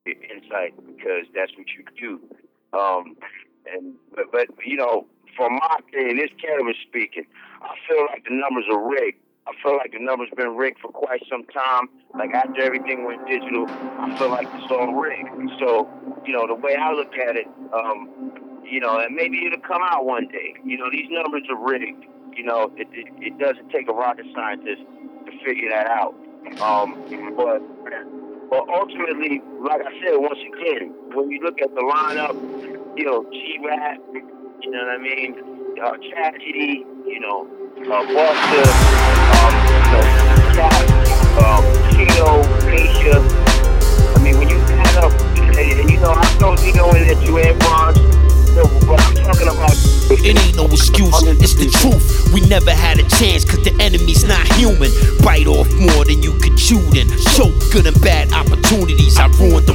insight because that's what you do. But you know, from my opinion, this cannabis speaking, I feel like the numbers are rigged. I feel like the numbers been rigged for quite some time. Like after everything went digital, I feel like it's all rigged. So, you know, the way I look at it, you know, and maybe it'll come out one day. You know, these numbers are rigged. You know, it doesn't take a rocket scientist to figure that out. But ultimately, like I said, once again, when you look at the lineup, you know, G-Rap, you know what I mean, Tragedy, you know, Buster, you know, Cat, Tito, Nisha. I mean, when you add up, and you know, I know Nino in that you and Bronx, but I'm talking about. It ain't no excuse, it's the truth. We never had a chance cause the enemy's not human. Bite off more than you could chew then. Choke good and bad opportunities, I ruined them